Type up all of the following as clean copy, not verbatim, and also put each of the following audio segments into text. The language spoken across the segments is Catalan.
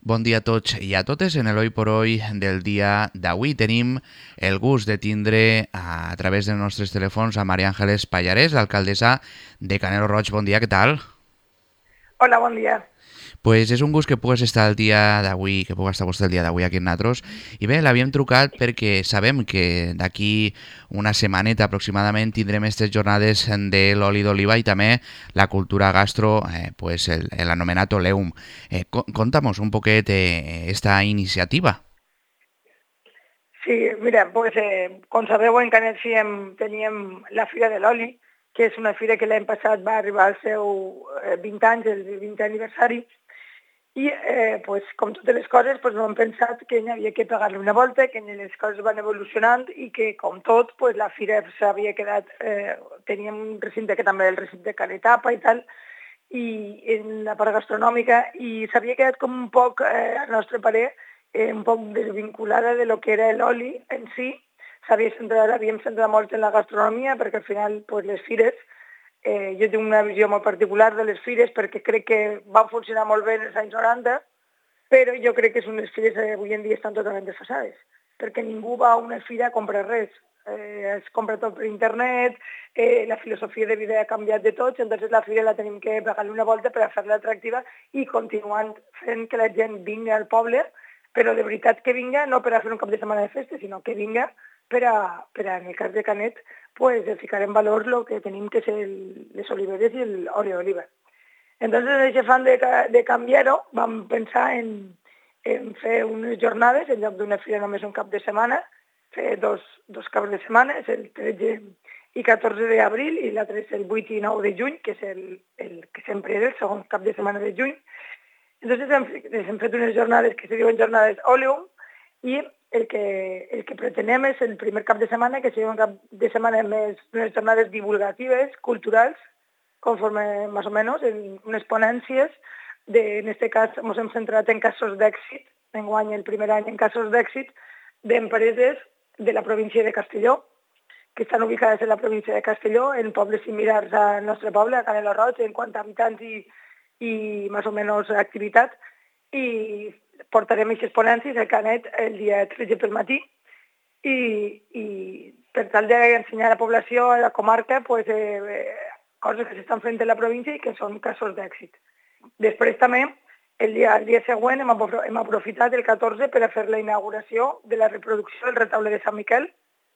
Bon dia a tots i a totes. En l'Hoy por Hoy del dia d'avui tenim el gust de tindre a través dels nostres telèfons a Maria Ángeles Pallarès, l'alcaldessa de Canelo Roig. Bon dia, què tal? Hola, bon dia. Pues és un gust que pugues estar el dia d'avui, que puga estar vostè el dia d'avui aquí amb nosaltres. I bé, l'havíem trucat perquè sabem que d'aquí una setmaneta aproximadament tindrem aquestes jornades de l'oli d'oliva i també la cultura gastro, pues l'anomenat Oleum. Conta'mos un poquet esta iniciativa. Sí, mira, pues, com sabeu, en Canet teníem la Fira de l'Oli, que és una fira que l'any passat va arribar al seu 20 anys, el 20è aniversari, i pues, com totes les coses pues, hem pensat que n'hi havia que pegar-li una volta, que les coses van evolucionant i que, com tot, pues, la fira s'havia quedat... teníem un recinte que també el recinte de Canetapa i tal, i en la part gastronòmica, i s'havia quedat com un poc, al nostre parer, un poc desvinculada de lo que era l'oli en si. Havíem centrat molt en la gastronomia perquè al final pues, les fires, jo tinc una visió molt particular de les fires perquè crec que van funcionar molt bé en els anys 90, però jo crec que les fires avui en dia estan totalment desfasades, perquè ningú va a una fira a comprar res. Es compra tot per internet, la filosofia de vida ha canviat de tots, entonces la fira la tenim que pegar-li una volta per a fer-la atractiva i continuant fent que la gent vingui al poble, però de veritat que vinga no per a fer un cap de setmana de festa, sinó que vinga en el cas de Canet, pues, ficar en valor el que tenim, que és les oliveres i l'oli d'oliva. Entonces, en aquest afán de canviar-ho, vam pensar en fer unes jornades, en lloc d'una fira només un cap de setmana, fer dos caps de setmana, és el 13 i 14 d'abril, i l'altre és el 8 i 9 de juny, que és el que sempre és el segon cap de setmana de juny. Entonces hem fet unes jornades que se diuen jornades Oleum, i el que pretenem és el primer cap de setmana, que sigui un cap de setmana més unes jornades divulgatives, culturals, conforme més o menys, en unes ponències. En aquest cas ens hem centrat en casos d'èxit, enguany el primer any en casos d'èxit, d'empreses de la província de Castelló, que estan ubicades en la província de Castelló, en pobles similars al nostre poble, a Canelo Roig, en quant a habitants i més o menys activitat, i portarem aquestes ponències a Canet el dia 13 pel matí i per tal d'ensenyar a la població, a la comarca, pues, coses que s'estan fent en la província i que són casos d'èxit. Després també, el dia següent, hem aprofitat el 14 per a fer la inauguració de la reproducció del retaule de Sant Miquel,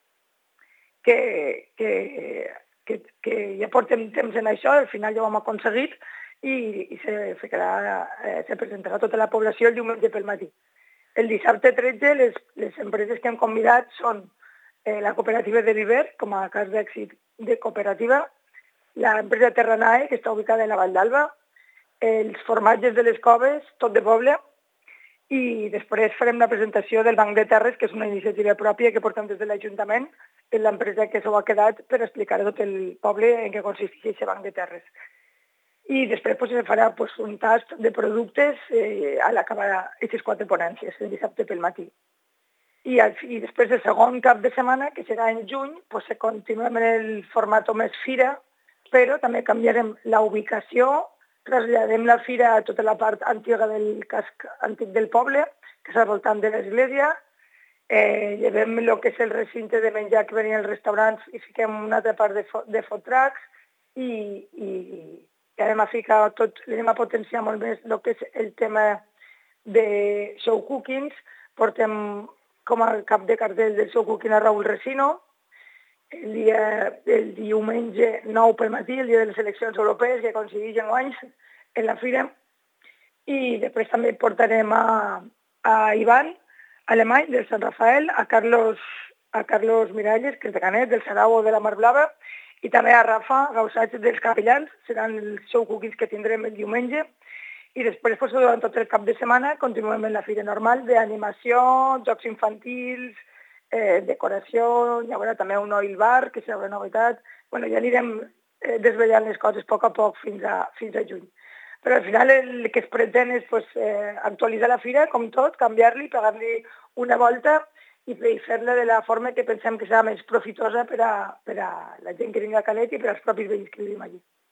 que ja portem temps en això, al final ja ho hem aconseguit, i se presentarà a tota la població el diumenge pel matí. El dissabte 13 les empreses que hem convidat són la cooperativa de Viver, com a cas d'èxit de cooperativa, l'empresa Terranae, que està ubicada a la Vall d'Alba, els formatges de les Coves, tot de poble, i després farem la presentació del Banc de Terres, que és una iniciativa pròpia que portem des de l'Ajuntament, en l'empresa que s'ho ha quedat per explicar a tot el poble en què consisteix aquest Banc de Terres. I després pues, se farà pues, un tast de productes a l'acabar aquestes 4 ponències, el dissabte pel matí. I després el segon cap de setmana, que serà en juny, pues, continuem en el format més fira, però també canviarem la ubicació, traslladem la fira a tota la part antiga del casc antic del poble, que és al voltant de l'església, llevem el que és el recinte de menjar que venien als restaurants i fiquem una altra part de food trucks i anem a potenciar molt més el que és el tema de show cookings. Portem com a cap de cartell del show cooking a Raúl Resino, el diumenge 9 pel matí, el dia de les eleccions europees, que coincideix enguany en la fira. I després també portarem a Ivan Alemany, del Sant Rafael, a Carlos Miralles, que és de Canet, del Sarau o de la Mar Blava, i també a Rafa Gausatge dels Capellans, seran els show cookies que tindrem el diumenge. I després, pues, durant tot el cap de setmana, continuem en la fira normal d'animació, jocs infantils, decoració, hi haurà també un oil bar, que serà una novetat. Bueno, ja anirem desvetllant les coses a poc fins a juny. Però al final el que es pretén és pues, actualitzar la fira, com tot, canviar-li, pegar-li una volta i fer-la de la forma que pensem que serà més profitosa per a la gent que vingui a Canet i per als propis veïns que vivim allí.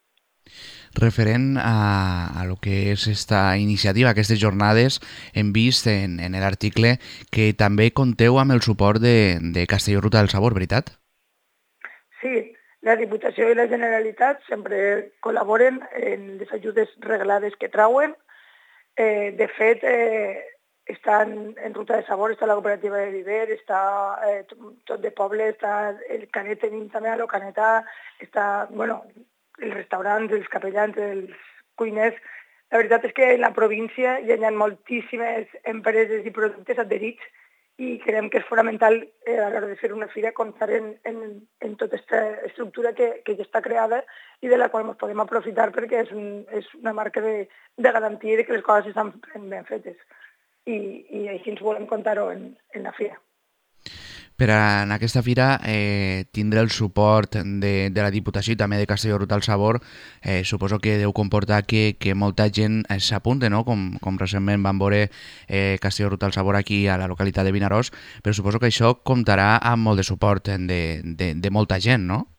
Referent a lo que és esta iniciativa, aquestes jornades, hem vist en l'article que també compteu amb el suport de Castelló Ruta del Sabor, veritat? Sí, la Diputació i la Generalitat sempre col·laboren en les ajudes reglades que trauen. De fet, està en Ruta de Sabor, està la cooperativa de Viver, està tot de poble, està el Canet, tenim també a lo Canetà, està, bueno, els restaurants, els capellans, els cuiners. La veritat és que en la província hi ha moltíssimes empreses i productes adherits i creiem que és fonamental a l'hora de fer una fira comptar en tota aquesta estructura que ja està creada i de la qual ens podem aprofitar perquè és una marca de garantia de que les coses estan ben fetes. I així ens volem comptar-ho en la fira. Per a, en aquesta fira tindre el suport de la Diputació i també de Castelló Ruta del Sabor, suposo que deu comportar que molta gent s'apunte, no? Com recentment vam veure Castelló Ruta del Sabor aquí a la localitat de Vinaròs, però suposo que això comptarà amb molt de suport de molta gent, no?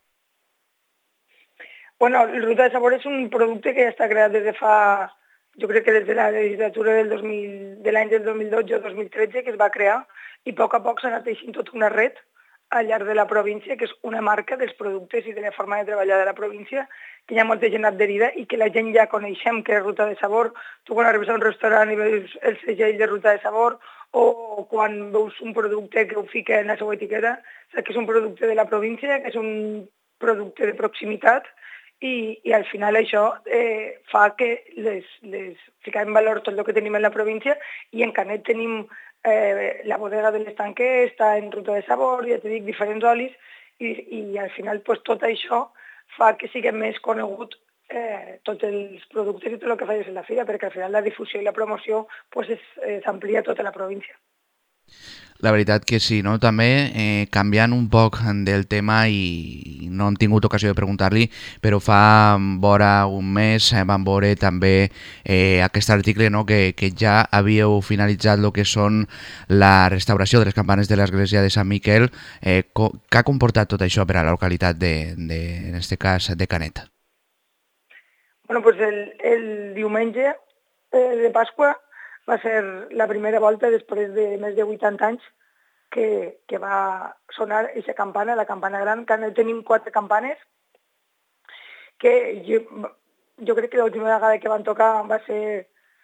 Bueno, el Ruta de Sabor és un producte que ja està creat des de fa, jo crec que des de la legislatura de l'any del 2012 o 2013 que es va crear i a poc s'ha anat teixint tota una red al llarg de la província, que és una marca dels productes i de la forma de treballar de la província, que hi ha molta gent adherida i que la gent ja coneixem que és Ruta de Sabor. Tu quan arribes a un restaurant i veus el segell de Ruta de Sabor o quan veus un producte que ho fica en la seva etiqueta, saps que és un producte de la província, que és un producte de proximitat i al final això fa que ficar en valor tot el que tenim en la província i en Canet tenim la bodega de l'Estanquer, està en Ruta de Sabor, ja t'he dit, diferents olis i al final pues, tot això fa que siguem més conegut tots els productes i tot el que feies en la fira, perquè al final la difusió i la promoció pues, s'amplia a tota la província. La veritat que sí, no? També canviant un poc del tema i no hem tingut ocasió de preguntar-li, però fa vora un mes vam veure també aquest article, no? que ja havíeu finalitzat el que són la restauració de les campanes de l'església de Sant Miquel. Què ha comportat tot això per a la localitat en aquest cas, de Canet? Bueno, pues el diumenge de Pasqua va ser la primera volta després de més de 80 anys que va sonar aquesta campana, la campana gran, que tenim 4 campanes, que jo crec que l'última vegada que van tocar va ser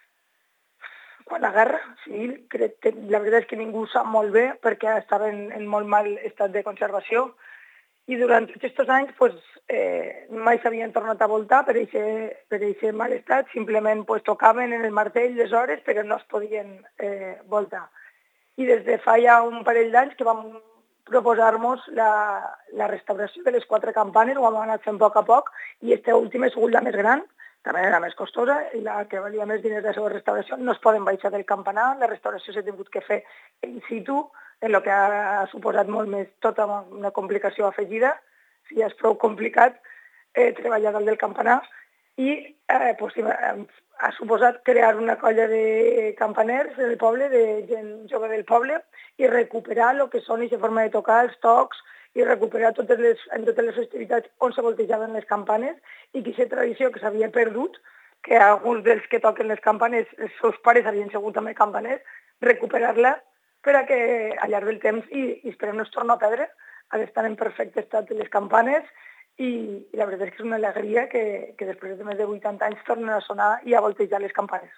quan la guerra civil, crec que la veritat és que ningú sap molt bé perquè estava en molt mal estat de conservació i durant tots aquests anys pues, mai s'havien tornat a voltar per aquest mal estat, simplement pues, tocaven en el martell les hores però no es podien voltar. I des de fa ja un parell d'anys que vam proposar-nos la restauració de les 4 campanes, ho hem anat fent a poc i aquesta última ha sigut la més gran, també la més costosa i la que valia més diners de la seva restauració. No es poden baixar del campanar, la restauració s'ha tingut que fer in situ, en el que ha suposat molt més tota una complicació afegida, si ja és prou complicat treballar dalt del campanar, i pues, ha suposat crear una colla de campaners del poble, de gent jove del poble, i recuperar el que són aquesta forma de tocar, els tocs, i recuperar en totes les festivitats on se voltejaven les campanes i aquesta tradició que s'havia perdut, que alguns dels que toquen les campanes, els seus pares havien sigut també campaners, recuperar-la per a que al llarg del temps, i esperem no es torni a perdre, ha d'estar en perfecte estat les campanes i la veritat és que és una alegria que després de més de 80 anys tornen a sonar i a voltejar les campanes.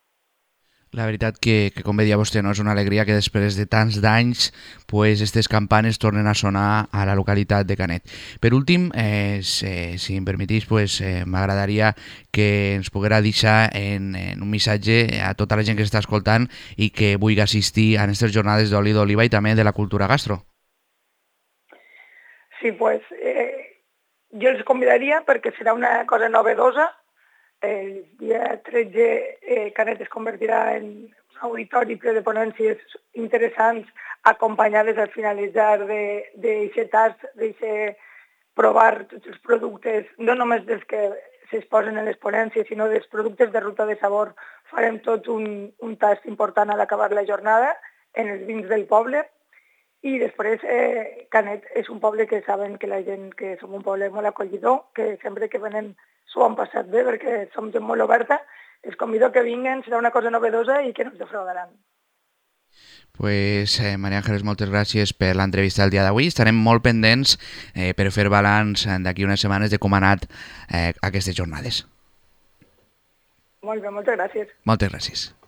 La veritat que com bé dia vostè, no? És una alegria que després de tants d'anys pues, aquestes campanes tornen a sonar a la localitat de Canet. Per últim, si em permetís, pues, m'agradaria que ens poguera deixar en un missatge a tota la gent que s'està escoltant i que vulgui assistir a aquestes jornades d'oli d'oliva i també de la cultura gastro. Sí, pues jo els convidaria perquè serà una cosa novedosa. El dia 13 Canet es convertirà en un auditori ple de ponències interessants acompanyades al finalitzar d'aquest tast, d'aquest provar tots els productes, no només dels que s'exposen en les ponències, sinó dels productes de Ruta de Sabor. Farem tot un tast important a l'acabar la jornada en els vins del poble i després Canet és un poble que saben que la gent, que som un poble molt acollidor, que sempre que venen s'ho han passat bé perquè som gent molt oberta. Els convido que vinguen, serà una cosa novedosa i que no ens defraudaran. Pues, Maria Ángeles, moltes gràcies per l'entrevista del dia d'avui. Estarem molt pendents per fer balanç d'aquí unes setmanes de com han anat aquestes jornades. Molt bé, moltes gràcies. Moltes gràcies.